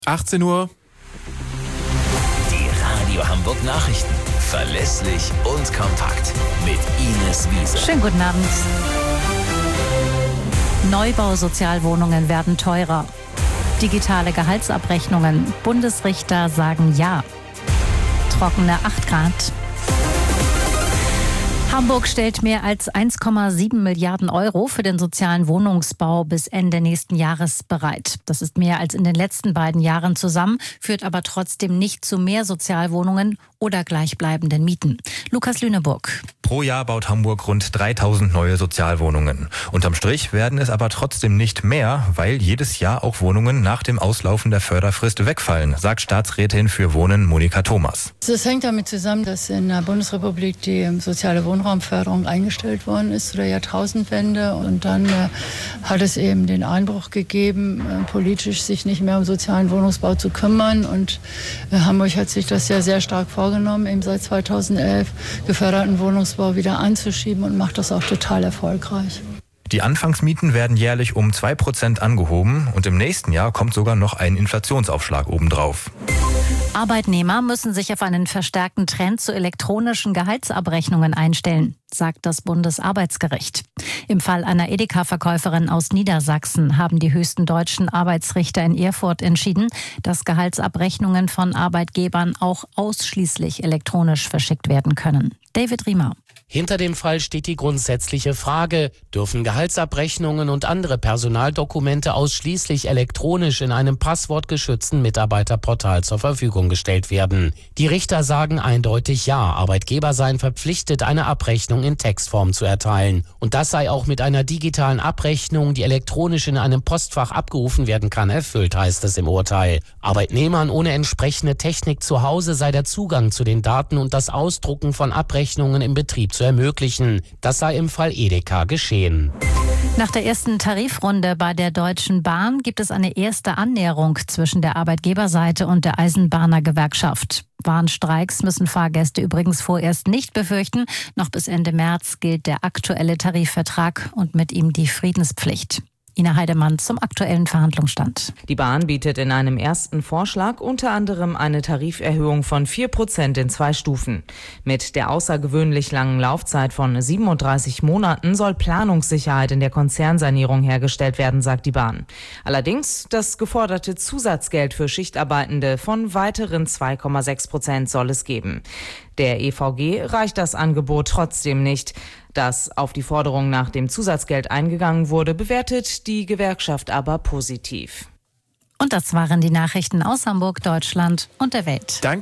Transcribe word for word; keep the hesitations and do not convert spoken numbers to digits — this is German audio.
achtzehn Uhr. Die Radio Hamburg Nachrichten. Verlässlich und kompakt. Mit Ines Wiese. Schönen guten Abend. Neubau-Sozialwohnungen werden teurer. Digitale Gehaltsabrechnungen. Bundesrichter sagen Ja. Trockene acht Grad. Hamburg stellt mehr als eins Komma sieben Milliarden Euro für den sozialen Wohnungsbau bis Ende nächsten Jahres bereit. Das ist mehr als in den letzten beiden Jahren zusammen, führt aber trotzdem nicht zu mehr Sozialwohnungen oder gleichbleibenden Mieten. Lukas Lüneburg. Pro Jahr baut Hamburg rund dreitausend neue Sozialwohnungen. Unterm Strich werden es aber trotzdem nicht mehr, weil jedes Jahr auch Wohnungen nach dem Auslaufen der Förderfrist wegfallen, sagt Staatsrätin für Wohnen Monika Thomas. Das hängt damit zusammen, dass in der Bundesrepublik die soziale Wohnraumförderung eingestellt worden ist zu der Jahrtausendwende. Und dann äh, hat es eben den Einbruch gegeben, äh, politisch sich nicht mehr um sozialen Wohnungsbau zu kümmern. Und äh, Hamburg hat sich das ja sehr stark vorgenommen, eben seit zweitausendelf geförderten Wohnungsbau wieder anzuschieben und macht das auch total erfolgreich. Die Anfangsmieten werden jährlich um zwei Prozent angehoben und im nächsten Jahr kommt sogar noch ein Inflationsaufschlag obendrauf. Arbeitnehmer müssen sich auf einen verstärkten Trend zu elektronischen Gehaltsabrechnungen einstellen, sagt das Bundesarbeitsgericht. Im Fall einer Edeka-Verkäuferin aus Niedersachsen haben die höchsten deutschen Arbeitsrichter in Erfurt entschieden, dass Gehaltsabrechnungen von Arbeitgebern auch ausschließlich elektronisch verschickt werden können. David Riemer. Hinter dem Fall steht die grundsätzliche Frage, dürfen Gehaltsabrechnungen und andere Personaldokumente ausschließlich elektronisch in einem passwortgeschützten Mitarbeiterportal zur Verfügung gestellt werden? Die Richter sagen eindeutig ja, Arbeitgeber seien verpflichtet, eine Abrechnung in Textform zu erteilen. Und das sei auch mit einer digitalen Abrechnung, die elektronisch in einem Postfach abgerufen werden kann, erfüllt, heißt es im Urteil. Arbeitnehmern ohne entsprechende Technik zu Hause sei der Zugang zu den Daten und das Ausdrucken von Abrechnungen im Betrieb zu ermöglichen. Das sei im Fall Edeka geschehen. Nach der ersten Tarifrunde bei der Deutschen Bahn gibt es eine erste Annäherung zwischen der Arbeitgeberseite und der Eisenbahnergewerkschaft. Warnstreiks müssen Fahrgäste übrigens vorerst nicht befürchten. Noch bis Ende März gilt der aktuelle Tarifvertrag und mit ihm die Friedenspflicht. Ina Heidemann zum aktuellen Verhandlungsstand. Die Bahn bietet in einem ersten Vorschlag unter anderem eine Tariferhöhung von vier Prozent in zwei Stufen. Mit der außergewöhnlich langen Laufzeit von siebenunddreißig Monaten soll Planungssicherheit in der Konzernsanierung hergestellt werden, sagt die Bahn. Allerdings das geforderte Zusatzgeld für Schichtarbeitende von weiteren zwei Komma sechs Prozent soll es geben. Der E V G reicht das Angebot trotzdem nicht. Dass auf die Forderung nach dem Zusatzgeld eingegangen wurde, bewertet die Gewerkschaft aber positiv. Und das waren die Nachrichten aus Hamburg, Deutschland und der Welt. Danke.